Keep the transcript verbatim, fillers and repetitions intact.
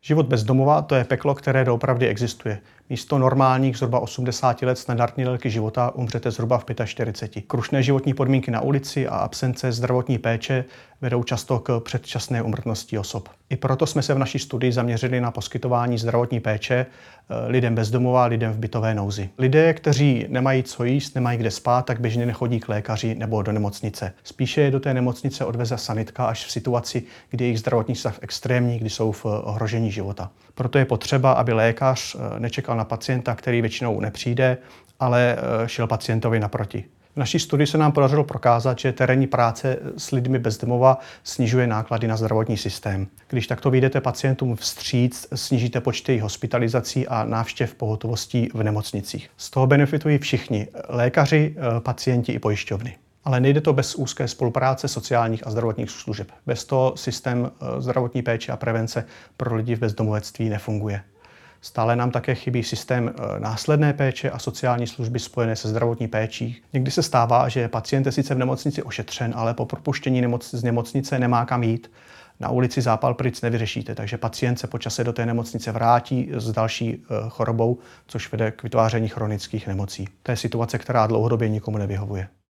Život bez domova, to je peklo, které doopravdy existuje. Místo normálních zhruba osmdesáti let standardní délky života umřete zhruba v čtyřiceti pěti. Krušné životní podmínky na ulici a absence zdravotní péče vedou často k předčasné úmrtnosti osob. I proto jsme se v naší studii zaměřili na poskytování zdravotní péče lidem bez domova, lidem v bytové nouzi. Lidé, kteří nemají co jíst, nemají kde spát, tak běžně nechodí k lékaři nebo do nemocnice. Spíše je do té nemocnice odveze sanitka až v situaci, kdy jejich zdravotní stav extrémní, kdy jsou v ohrožení života. Proto je potřeba, aby lékař nečekal na pacienta, který většinou nepřijde, ale šel pacientovi naproti. V naší studii se nám podařilo prokázat, že terénní práce s lidmi bez domova snižuje náklady na zdravotní systém. Když takto vyjdete pacientům vstříc, snížíte počty hospitalizací a návštěv pohotovostí v nemocnicích. Z toho benefitují všichni, lékaři, pacienti i pojišťovny. Ale nejde to bez úzké spolupráce sociálních a zdravotních služeb. Bez toho systém zdravotní péče a prevence pro lidi v bezdomovectví nefunguje. Stále nám také chybí systém následné péče a sociální služby spojené se zdravotní péčí. Někdy se stává, že pacient je sice v nemocnici ošetřen, ale po propuštění nemoc- z nemocnice nemá kam jít. Na ulici zápal plic nevyřešíte, takže pacient se po čase do té nemocnice vrátí s další chorobou, což vede k vytváření chronických nemocí. To je situace, která dlouhodobě nikomu nevyhovuje.